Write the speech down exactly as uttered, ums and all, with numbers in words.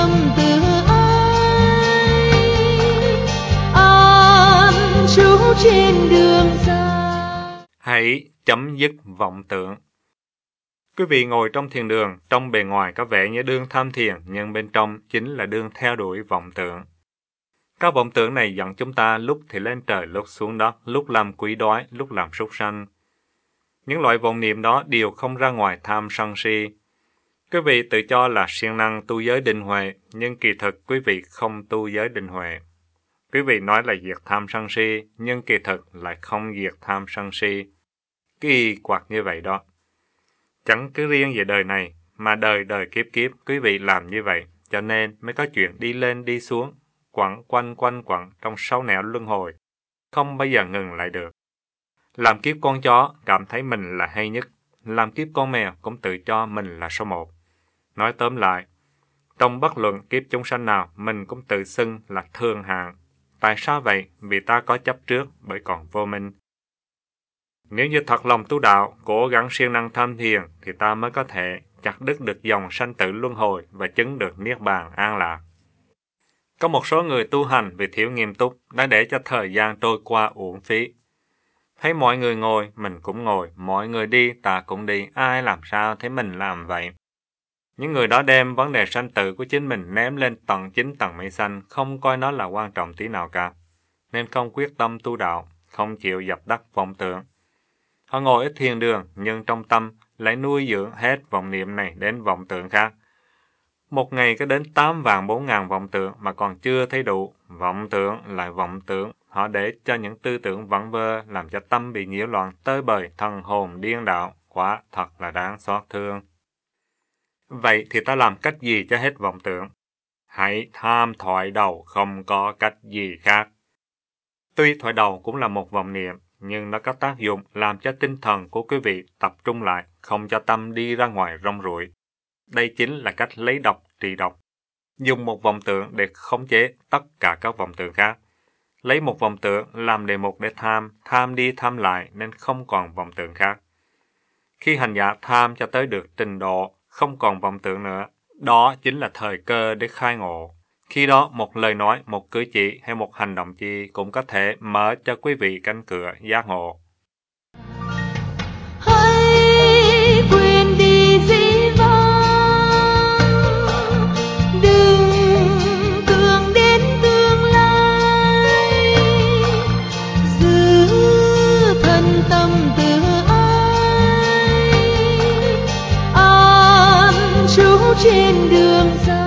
tâm tự ái, an trú trên đường dài. Hãy chấm dứt vọng tưởng. Quý vị ngồi trong thiền đường, trong bề ngoài có vẻ như đương tham thiền, nhưng bên trong chính là đương theo đuổi vọng tưởng. Các vọng tưởng này dẫn chúng ta lúc thì lên trời, lúc xuống đất, lúc làm quỷ đói, lúc làm súc sanh. Những loại vọng niệm đó đều không ra ngoài tham sân si. Quý vị tự cho là siêng năng tu giới định huệ, nhưng kỳ thực quý vị không tu giới định huệ. Quý vị nói là diệt tham sân si, nhưng kỳ thực lại không diệt tham sân si. Kỳ quặc như vậy đó. Chẳng cứ riêng về đời này, mà đời đời kiếp kiếp quý vị làm như vậy, cho nên mới có chuyện đi lên đi xuống, quẩn quanh quanh quẩn trong sáu nẻo luân hồi, không bao giờ ngừng lại được. Làm kiếp con chó, cảm thấy mình là hay nhất. Làm kiếp con mèo cũng tự cho mình là số một. Nói tóm lại, trong bất luận kiếp chúng sanh nào, mình cũng tự xưng là thường hạng. Tại sao vậy? Vì ta có chấp trước, bởi còn vô minh. Nếu như thật lòng tu đạo, cố gắng siêng năng tham thiền, thì ta mới có thể chặt đứt được dòng sanh tử luân hồi và chứng được niết bàn an lạc. Có một số người tu hành vì thiếu nghiêm túc đã để cho thời gian trôi qua uổng phí. Thấy mọi người ngồi, mình cũng ngồi, mọi người đi, ta cũng đi, ai làm sao thấy mình làm vậy. Những người đó đem vấn đề sanh tử của chính mình ném lên tầng chín tầng mây xanh, không coi nó là quan trọng tí nào cả, nên không quyết tâm tu đạo, không chịu dập tắt vọng tưởng. Họ ngồi ở thiền đường, nhưng trong tâm lại nuôi dưỡng hết vọng niệm này đến vọng tưởng khác. Một ngày có đến tám vạn bốn ngàn vọng tưởng mà còn chưa thấy đủ, vọng tưởng lại vọng tưởng. Họ để cho những tư tưởng vẩn vơ làm cho tâm bị nhiễu loạn tơi bời, thần hồn điên đảo, quả thật là đáng xót thương. Vậy thì ta làm cách gì cho hết vọng tưởng? Hãy tham thoại đầu, không có cách gì khác. Tuy thoại đầu cũng là một vọng niệm, nhưng nó có tác dụng làm cho tinh thần của quý vị tập trung lại, không cho tâm đi ra ngoài rong ruổi. Đây chính là cách lấy độc trị độc. Dùng một vọng tưởng để khống chế tất cả các vọng tưởng khác. Lấy một vọng tưởng làm đề mục để tham, tham đi tham lại nên không còn vọng tưởng khác. Khi hành giả tham cho tới được trình độ không còn vọng tưởng nữa, đó chính là thời cơ để khai ngộ. Khi đó một lời nói, một cử chỉ hay một hành động chi cũng có thể mở cho quý vị cánh cửa giác ngộ. Hãy quên đi dĩ vãng, đừng tưởng đến tương lai, giữ thân tâm tự ái, an trú trên đường dài.